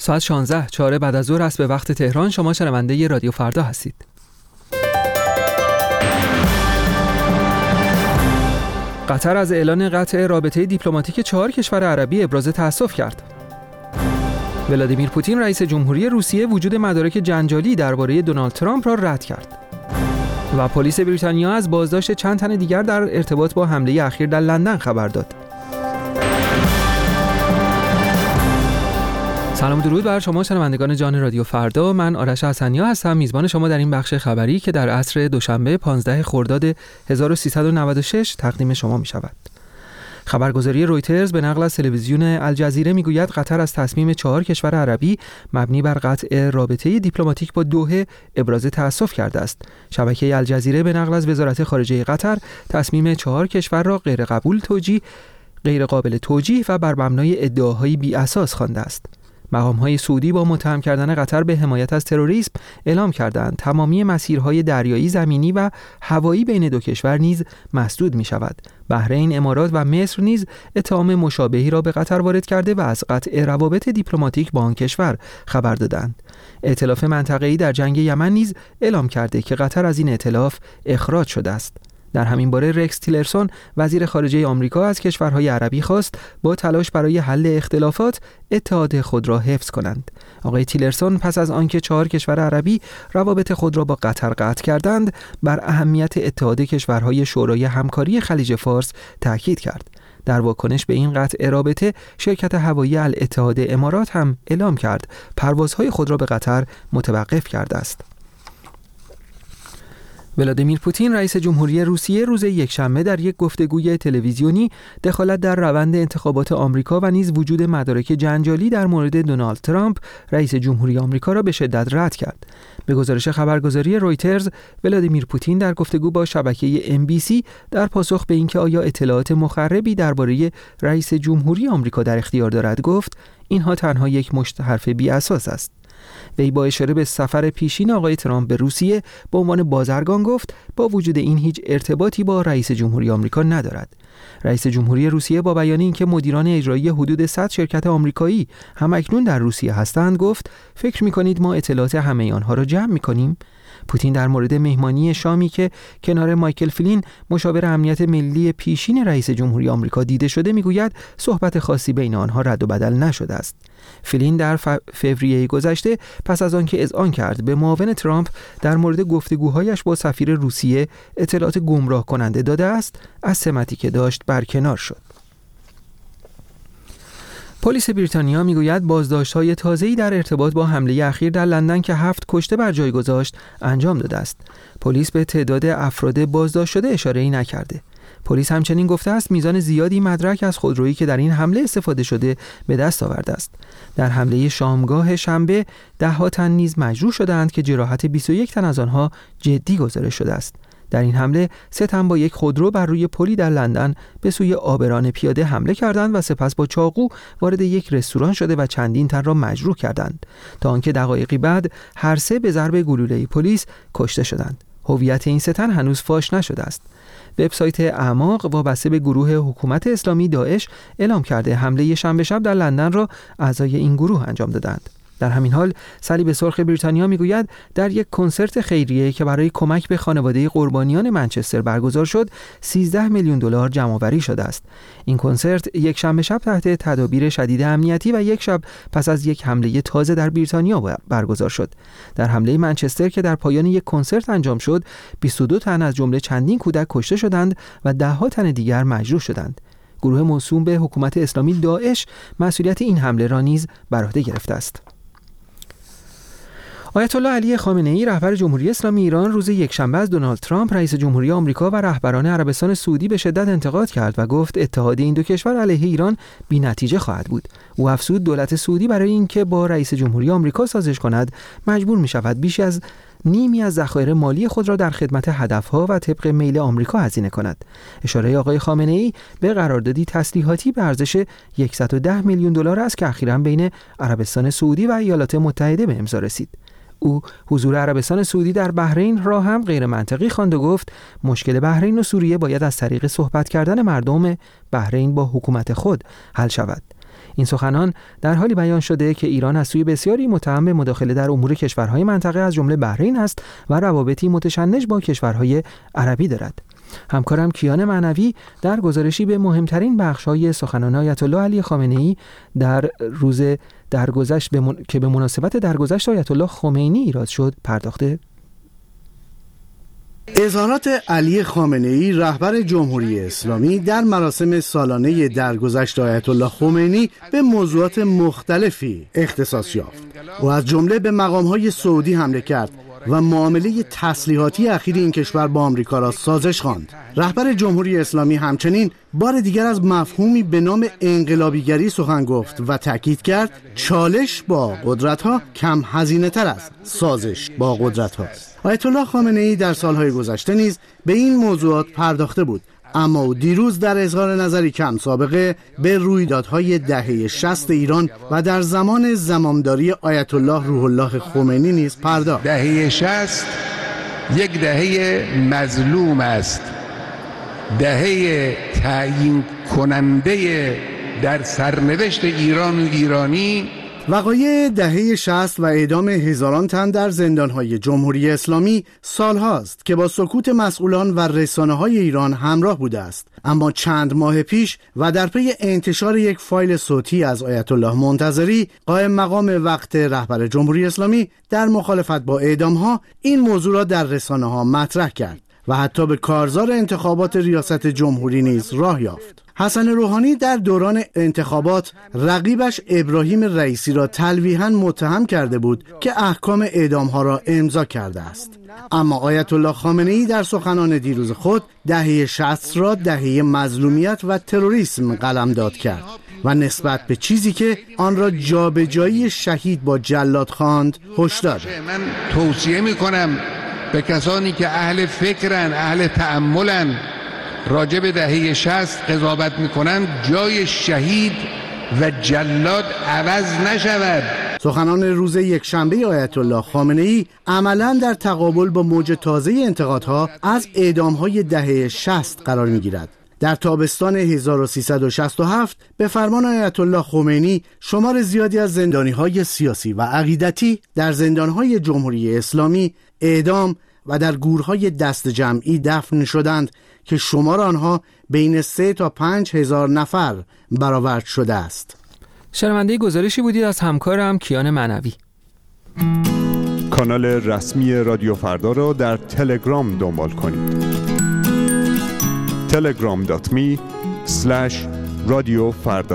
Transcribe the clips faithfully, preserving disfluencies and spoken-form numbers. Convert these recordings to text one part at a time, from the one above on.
ساعت شانزده چهار بعد از ظهر است به وقت تهران. شما شنونده رادیو فردا هستید. قطر از اعلان قطع رابطه دیپلماتیک چهار کشور عربی ابراز تأسف کرد. ولادیمیر پوتین رئیس جمهوری روسیه وجود مدارک جنجالی درباره دونالد ترامپ را رد کرد. و پلیس بریتانیا از بازداشت چند تن دیگر در ارتباط با حمله اخیر در لندن خبر داد. سلام و درود بر شما شنوندگان جان رادیو فردا. من آرش حسنیا هستم، میزبان شما در این بخش خبری که در عصر دوشنبه پانزده خرداد هزار و سیصد و نود و شش تقدیم شما می شود. خبرگزاری رویترز به نقل از تلویزیون الجزیره میگوید قطر از تصمیم چهار کشور عربی مبنی بر قطع رابطه دیپلماتیک با دوحه ابراز تأسف کرده است. شبکه الجزیره به نقل از وزارت خارجه قطر تصمیم چهار کشور را غیر قبول توجیه، غیر قابل توجیه و بر مبنای ادعاهای بی اساس خوانده است. مقام‌های سعودی با متهم کردن قطر به حمایت از تروریسم اعلام کردند تمامی مسیرهای دریایی، زمینی و هوایی بین دو کشور نیز مسدود می‌شود. بحرین، امارات و مصر نیز اتهام مشابهی را به قطر وارد کرده و از قطع روابط دیپلماتیک با آن کشور خبر دادند. ائتلاف منطقه‌ای در جنگ یمن نیز اعلام کرده که قطر از این ائتلاف اخراج شده است. در همین باره رکس تیلرسون وزیر خارجه آمریکا از کشورهای عربی خواست با تلاش برای حل اختلافات اتحاد خود را حفظ کنند. آقای تیلرسون پس از آنکه چهار کشور عربی روابط خود را با قطر قطع کردند، بر اهمیت اتحاد کشورهای شورای همکاری خلیج فارس تاکید کرد. در واکنش به این قطع رابطه، شرکت هوایی الاتحاد امارات هم اعلام کرد پروازهای خود را به قطر متوقف کرده است. ولادیمیر پوتین رئیس جمهوری روسیه روز یکشنبه در یک گفتگوی تلویزیونی دخالت در روند انتخابات آمریکا و نیز وجود مدارک جنجالی در مورد دونالد ترامپ رئیس جمهوری آمریکا را به شدت رد کرد. به گزارش خبرگزاری رویترز، ولادیمیر پوتین در گفتگو با شبکه ام بی سی در پاسخ به اینکه آیا اطلاعات مخربی درباره رئیس جمهوری آمریکا در اختیار دارد گفت اینها تنها یک مشت حرف بی اساس است. وی با اشاره به سفر پیشین آقای ترامپ به روسیه به عنوان بازرگان گفت با وجود این هیچ ارتباطی با رئیس جمهوری آمریکا ندارد. رئیس جمهوری روسیه با بیان اینکه مدیران اجرایی حدود صد شرکت آمریکایی هم اکنون در روسیه هستند گفت فکر می‌کنید ما اطلاعات همه آنها را جمع می‌کنیم؟ پوتین در مورد مهمانی شامی که کنار مایکل فلین مشاور امنیت ملی پیشین رئیس جمهوری آمریکا دیده شده میگوید صحبت خاصی بین آنها رد و بدل نشده است. فلین در فوریه گذشته پس از آنکه اذعان کرد به معاون ترامپ در مورد گفتگوهایش با سفیر روسیه اطلاعات گمراه کننده داده است، از سمتی که داشت برکنار شد. پلیس بریتانیا میگوید بازداشت‌های تازه‌ای در ارتباط با حمله اخیر در لندن که هفت کشته بر جای گذاشت انجام داده است. پلیس به تعداد افراد بازداشت شده اشاره‌ای نکرده. پلیس همچنین گفته است میزان زیادی مدرک از خودرویی که در این حمله استفاده شده به دست آورده است. در حمله شامگاه شنبه ده ها تن نیز مجروح شدند که جراحت بیست و یک تن از آنها جدی گزارش شده است. در این حمله سه تن با یک خودرو بر روی پلی در لندن به سوی آبران پیاده حمله کردند و سپس با چاقو وارد یک رستوران شده و چندین تن را مجروح کردند تا آنکه دقایقی بعد هر سه به ضرب گلوله پلیس کشته شدند. هویت این سه تن هنوز فاش نشده است. وبسایت اعماق وابسته به گروه حکومت اسلامی داعش اعلام کرده حمله شنبه شب در لندن را اعضای این گروه انجام دادند. در همین حال صلیب سرخ بریتانیا میگوید در یک کنسرت خیریه که برای کمک به خانواده قربانیان منچستر برگزار شد سیزده میلیون دلار جمع‌آوری شده است. این کنسرت یک شنبه شب تحت تدابیر شدید امنیتی و یک شب پس از یک حمله تازه در بریتانیا برگزار شد. در حمله منچستر که در پایان یک کنسرت انجام شد بیست و دو تن از جمله چندین کودک کشته شدند و ده ها تن دیگر مجروح شدند. گروه موسوم به حکومت اسلامی داعش مسئولیت این حمله را نیز بر عهده گرفته است. آیت الله علی خامنه‌ای رهبر جمهوری اسلامی ایران روز یکشنبه از دونالد ترامپ رئیس جمهوری آمریکا و رهبران عربستان سعودی به شدت انتقاد کرد و گفت اتحاد این دو کشور علیه ایران بی‌نتیجه خواهد بود. او افزود دولت سعودی برای اینکه با رئیس جمهوری آمریکا سازش کند مجبور می‌شود بیش از نیمی از ذخایر مالی خود را در خدمت هدفها و طبق میل آمریکا هزینه کند. اشاره آقای خامنه‌ای به قراردادی تسلیحاتی به ارزش صد و ده میلیون دلار است که اخیراً بین عربستان سعودی و ایالات متحده به امضا رسید. او حضور عربستان سعودی در بحرین را هم غیر منطقی خواند و گفت مشکل بحرین و سوریه باید از طریق صحبت کردن مردم بحرین با حکومت خود حل شود. این سخنان در حالی بیان شده که ایران از سوی بسیاری متهم به مداخله در امور کشورهای منطقه از جمله بحرین است و روابطی متشنج با کشورهای عربی دارد. همکارم کیان معنوی در گزارشی به مهمترین بخش‌های سخنان آیت الله علی خامنه‌ای در روز درگذشت به من... که به مناسبت درگذشت آیت الله خمینی ایراد شد پرداخته. اظهارات علی خامنه‌ای رهبر جمهوری اسلامی در مراسم سالانه درگذشت آیت الله خمینی به موضوعات مختلفی اختصاص یافت و از جمله به مقام‌های سعودی حمله کرد و معامله تسلیحاتی اخیر این کشور با آمریکا را سازش خواند. رهبر جمهوری اسلامی همچنین بار دیگر از مفهومی به نام انقلابیگری سخن گفت و تاکید کرد چالش با قدرت‌ها کم هزینه‌تر است سازش با قدرت‌ها. آیت الله خامنه‌ای در سالهای گذشته نیز به این موضوعات پرداخته بود، اما او دیروز در اظهار نظری کم سابقه به رویدادهای دهه شصت ایران و در زمان زمامداری آیت الله روح الله خمینی نیز پرداخت. دهه شصت یک دهه مظلوم است، دهه تعیین کننده در سرنوشت ایران و ایرانی. وقایع دهه شصت و اعدام هزاران تن در زندانهای جمهوری اسلامی سالهاست که با سکوت مسئولان و رسانه‌های ایران همراه بوده است، اما چند ماه پیش و در پی انتشار یک فایل صوتی از آیت الله منتظری قائم مقام وقت رهبر جمهوری اسلامی در مخالفت با اعدامها این موضوع را در رسانه‌ها مطرح کرد و حتی به کارزار انتخابات ریاست جمهوری نیز راه یافت. حسن روحانی در دوران انتخابات رقیبش ابراهیم رئیسی را تلویحاً متهم کرده بود که احکام اعدامها را امضا کرده است. اما آیت الله خامنه‌ای در سخنان دیروز خود دهه شصت را دهه مظلومیت و تروریسم قلمداد کرد و نسبت به چیزی که آن را جابجایی شهید با جلاد خواند هشدار. من توصیه می‌کنم به کسانی که اهل فکرن، اهل تأملن، راجع به دهه شصت قضاوت میکنن جای شهید و جلاد عوض نشود. سخنان روز یکشنبه آیت الله خامنه‌ای عملاً در تقابل با موج تازه انتقادها از اعدام‌های دهه شصت قرار می‌گیرد. در تابستان هزار و سیصد و شصت و هفت به فرمان آیت الله خمینی شمار زیادی از زندانی‌های سیاسی و عقیدتی در زندان‌های جمهوری اسلامی اعدام و در گورهای دست جمعی دفن شدند که شمار آنها بین سه تا پنج هزار نفر برآورد شده است. شنونده گزارشی بودید از همکارم کیان معنوی. کانال رسمی رادیو فردا را در تلگرام دنبال کنید. تلگرام دات می اسلش رادیو فردا.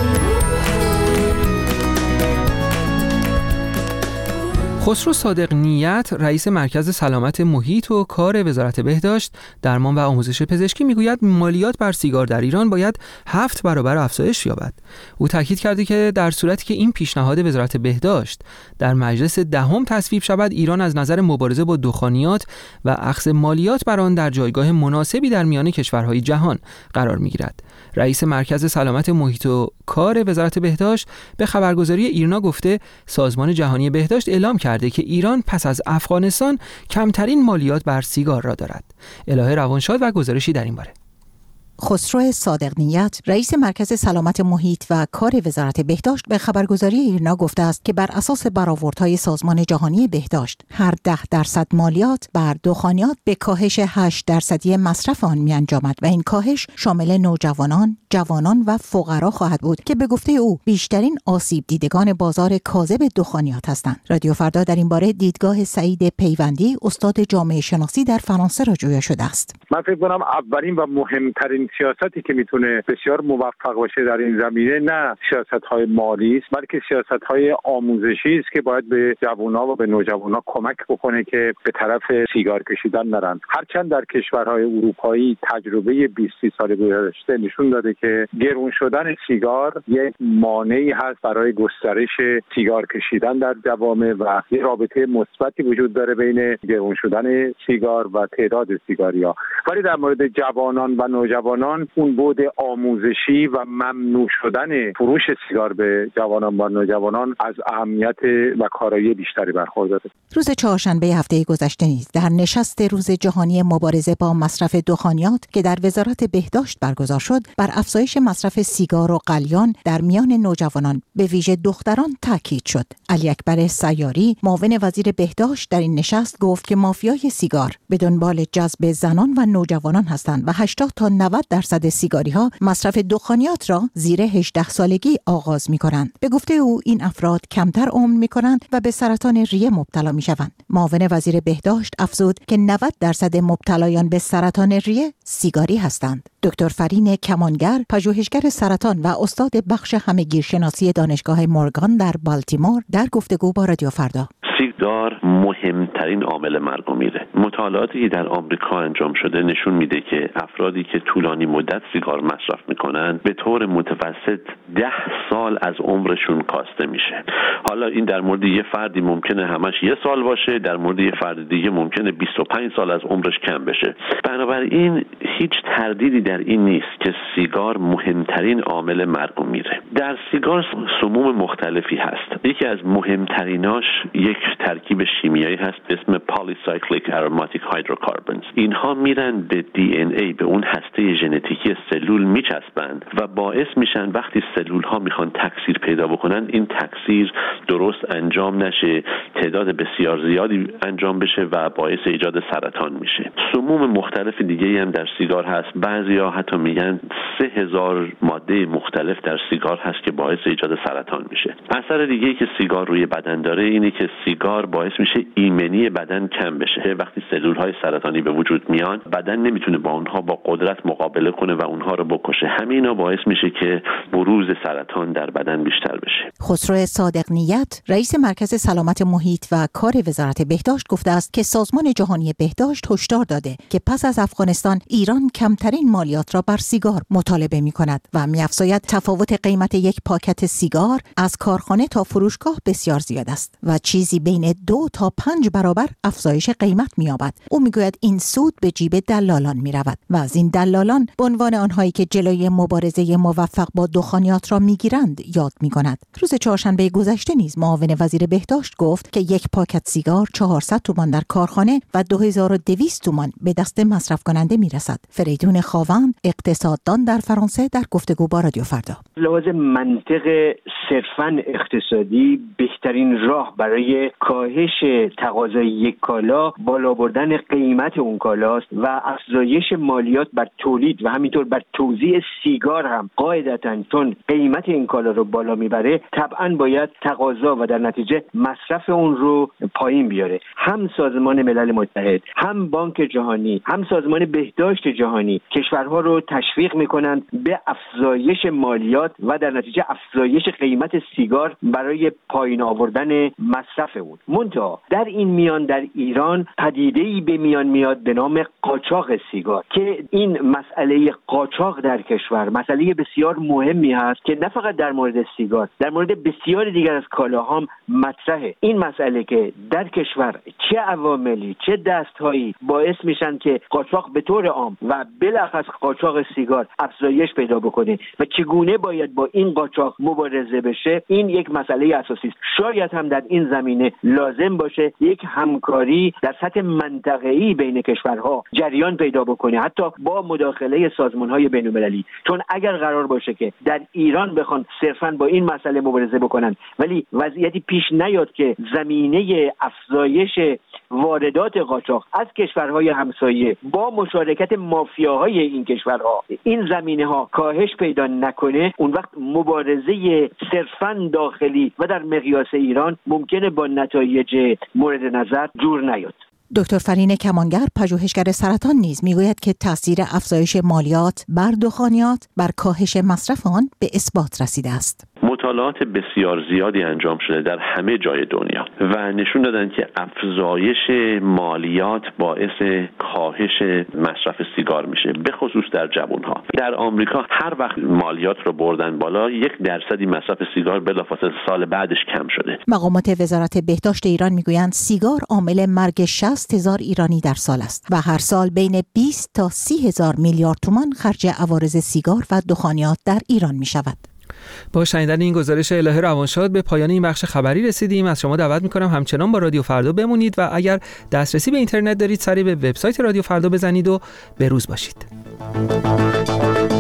خسرو صادق نیت رئیس مرکز سلامت محیط و کار وزارت بهداشت، درمان و آموزش پزشکی میگوید مالیات بر سیگار در ایران باید هفت برابر افزایش یابد. او تاکید کرده که در صورتی که این پیشنهاد وزارت بهداشت در مجلس دهم تصویب شود، ایران از نظر مبارزه با دخانیات و اخذ مالیات بر آن در جایگاه مناسبی در میان کشورهای جهان قرار میگیرد. رئیس مرکز سلامت محیط و کار وزارت بهداشت به خبرگزاری ایرنا گفته سازمان جهانی بهداشت اعلام کرده که ایران پس از افغانستان کمترین مالیات بر سیگار را دارد. الهه روانشاد و گزارشی در این باره. خسرو صادق نیت رئیس مرکز سلامت محیط و کار وزارت بهداشت به خبرگزاری ایرنا گفته است که بر اساس برآوردهای سازمان جهانی بهداشت هر ده درصد مالیات بر دخانیات به کاهش هشت درصدی مصرف آن می‌انجامد و این کاهش شامل نوجوانان، جوانان و فقرا خواهد بود که به گفته او بیشترین آسیب دیدگان بازار کاذب دخانیات هستند. رادیو فردا در این باره دیدگاه سعید پیوندی استاد جامعه شناسی در فرانسه را جویا شده است. من فکر کنم اولین و مهمترین سیاستی که میتونه بسیار موفق باشه در این زمینه نه سیاست‌های مالی است، بلکه سیاست‌های آموزشی است که باید به جوان‌ها و به نوجوان‌ها کمک بکنه که به طرف سیگار کشیدن نرن. هرچند در کشورهای اروپایی تجربه بیست سال گذشته نشون داده که گرون شدن سیگار یک مانعی هست برای گسترش سیگار کشیدن در جوامع و یه رابطه مثبتی وجود داره بین گرون شدن سیگار و تعداد سیگاریا. ولی در مورد جوانان و نوجوانان نوجوانان اون بعد آموزشی و ممنوع شدن فروش سیگار به جوانان و نوجوانان از اهمیت و کارایی بیشتری برخورداره. روز چهارشنبه هفته گذشته نیز در نشست روز جهانی مبارزه با مصرف دخانیات که در وزارت بهداشت برگزار شد، بر افزایش مصرف سیگار و قلیان در میان نوجوانان به ویژه دختران تاکید شد. علی اکبر سیاری، معاون وزیر بهداشت، در این نشست گفت که مافیای سیگار به دنبال جذب زنان و نوجوانان هستند و هشتاد تا نود درصد سیگاری‌ها مصرف دخانیات را زیر هجده سالگی آغاز می‌کنند. به گفته او این افراد کمتر عمر می‌کنند و به سرطان ریه مبتلا می‌شوند. معاون وزیر بهداشت افزود که نود درصد مبتلایان به سرطان ریه سیگاری هستند. دکتر فرین کمانگر، پژوهشگر سرطان و استاد بخش همه‌گیرشناسی دانشگاه مورگان در بالتیمور، در گفتگو با رادیو فردا: سیگار مهمترین عامل مرگ و میره. مطالعاتی که در آمریکا انجام شده نشون میده که افرادی که طولانی مدت سیگار مصرف میکنن به طور متوسط ده سال از عمرشون کاسته میشه. حالا این در مورد یه فردی ممکنه همش یه سال باشه، در مورد یه فرد دیگه ممکنه بیست و پنج سال از عمرش کم بشه. بنابراین هیچ تردیدی در این نیست که سیگار مهمترین عامل مرگ و میره. در سیگار سموم مختلفی هست. یکی از مهمتریناش یک ترکیب شیمیایی هست به اسم polycyclic aromatic hydrocarbons. اینها میرن به دی ان ای، به اون هسته ژنتیکی سلول میچسبند و باعث میشن وقتی سلول ها میخوان تکثیر پیدا بکنن این تکثیر درست انجام نشه، تعداد بسیار زیادی انجام بشه و باعث ایجاد سرطان میشه. سموم مختلف دیگه هم در سیگار هست. بعضیا حتی میگن سه هزار ماده مختلف در سیگار هست که باعث ایجاد سرطان میشه. اثر دیگه که سیگار روی بدن داره اینه که سیگار باعث میشه ایمنی بدن کم بشه. وقتی سلول‌های سرطانی به وجود میان بدن نمیتونه با اونها با قدرت مقابله کنه و اونها رو بکشه. همینا باعث میشه که بروز سرطان در بدن بیشتر بشه. خسرو صادق نیت، رئیس مرکز سلامت محیط و کار وزارت بهداشت، گفته است که سازمان جهانی بهداشت هشدار داده که پس از افغانستان ایران کمترین مالیات را بر سیگار مطالبه می‌کند و می‌افزاید تفاوت قیمت یک پاکت سیگار از کارخانه تا فروشگاه بسیار زیاد است و چیزی بین دو تا پنج برابر افزایش قیمت می‌یابد. او می‌گوید این سود به جیب دلالان می‌رود و از این دلالان به عنوان آنهایی که جلوی مبارزه موفق با دخانیات را می‌گیرند یاد می‌کند. روز چهارشنبه گذشته نیز معاون وزیر بهداشت گفت که یک پاکت سیگار چهارصد تومان در کارخانه و دو هزار و دویست تومان به دست مصرف کننده می‌رسد. فریدون خاوند، اقتصاددان در فرانسه، در گفتگو با رادیو فردا: لحاظ منطق صرفاً اقتصادی بهترین راه برای کاهش تقاضای یک کالا بالا بردن قیمت اون کالاست و افزایش مالیات بر تولید و همینطور بر توزیع سیگار هم قاعدتاً چون قیمت این کالا رو بالا میبره طبعاً باید تقاضا و در نتیجه مصرف اون رو پایین بیاره. هم سازمان ملل متحد، هم بانک جهانی، هم سازمان بهداشت جهانی کشورها رو تشویق میکنند به افزایش مالیات و در نتیجه افزایش قیمت سیگار برای پایین آوردن مصرف اون. منتها در این میان در ایران پدیده‌ای به میان میاد به نام قاچاق سیگار که این مسئله قاچاق در کشور مسئله بسیار مهمی هست که نه فقط در مورد سیگار، در مورد بسیار دیگر از کالاها هم مطرحه. این مسئله که در کشور چه عواملی چه دستهایی باعث میشن که قاچاق به طور عام و بالاخص قاچاق سیگار افزایش پیدا بکنه و چگونه باید با این قاچاق مبارزه بشه، این یک مسئله اساسی است. شاید هم در این زمینه لازم باشه یک همکاری در سطح منطقه‌ای بین کشورها جریان پیدا بکنه، حتی با مداخله سازمان‌های بین‌المللی. چون اگر قرار باشه که در ایران بخوان صرفاً با این مسئله مبارزه بکنن ولی وضعیتی پیش نیاد که زمینه افزایش واردات قاچاق از کشورهای همسایه با مشارکت مافیاهای این کشورها این زمینه‌ها کاهش پیدا نکنه، اون وقت مبارزه صرفاً داخلی و در مقیاس ایران ممکنه با نتایج مورد نظر جور نیاد. دکتر فرین کمانگر، پژوهشگر سرطان، نیز میگوید که تاثیر افزایش مالیات بر دخانیات بر کاهش مصرف آن به اثبات رسیده است. مطالعات بسیار زیادی انجام شده در همه جای دنیا و نشون دادن که افزایش مالیات باعث کاهش مصرف سیگار میشه، به خصوص در جوانها. در آمریکا هر وقت مالیات رو بردن بالا، یک درصدی مصرف سیگار بلافاصله سال بعدش کم شده. مقامات وزارت بهداشت ایران میگویند سیگار عامل مرگ شصت هزار ایرانی در سال است و هر سال بین بیست تا سی هزار میلیارد تومان خرج عوارض سیگار و دخانیات در ایران می شود. با شنیدن این گزارش الهه روانشاد به پایان این بخش خبری رسیدیم. از شما دعوت می‌کنم همچنان با رادیو فردا بمونید و اگر دسترسی به اینترنت دارید سریع به وبسایت رادیو فردا بزنید و به روز باشید.